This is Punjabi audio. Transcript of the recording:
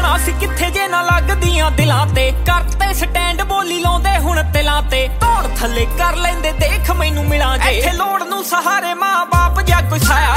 ਜਾਣਾ ਸੀ ਕਿੱਥੇ ਜੇ ਨਾ ਲੱਗਦੀਆਂ ਦਿਲਾਂ ਤੇ। ਕਰਤੇ ਸਟੈਂਡ ਬੋਲੀ ਲਾਉਂਦੇ ਹੁਣ ਤਿਲਾਂ ਤੇ। ਧੌਣ ਥੱਲੇ ਕਰ ਲੈਂਦੇ ਦੇਖ ਮੈਨੂੰ ਮਿਲਾਂ ਜੇ। ਇੱਥੇ ਲੋੜ ਨੂੰ ਸਹਾਰੇ ਮਾਂ ਬਾਪ ਜਾਂ ਕੋਈ ਸਾਇਆ